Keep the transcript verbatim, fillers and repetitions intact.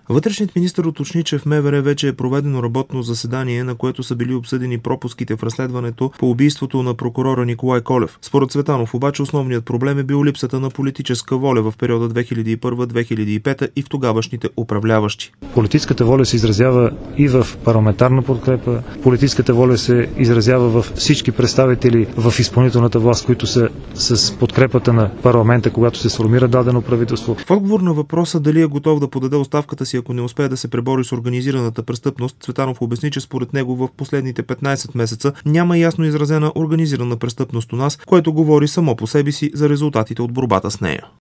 Вътрешният министър уточни, че в МВР вече е проведено работно заседание, на което са били обсъдени пропуските в разследването по убийството на прокурора Николай Колев. Според Цветанов обаче основният проблем е бил липсата на политическа воля в периода две хиляди и първа - две хиляди и пета и в тогавашните управляващи. Политическата воля се изразява и в парламентарна подкрепа, политическата воля се изразява в всички представители в изпълнителната власт, които са с подкрепата на парламента, когато се сформира дадено правителство. В отговор на въпроса дали е готов да подаде оставката си, ако не успее да се пребори с организираната престъпност, Цветанов обясни, че според него в последните петнайсет месеца няма ясно изразена организирана престъпност у нас, което говори само по себе си за резултатите от борбата с нея.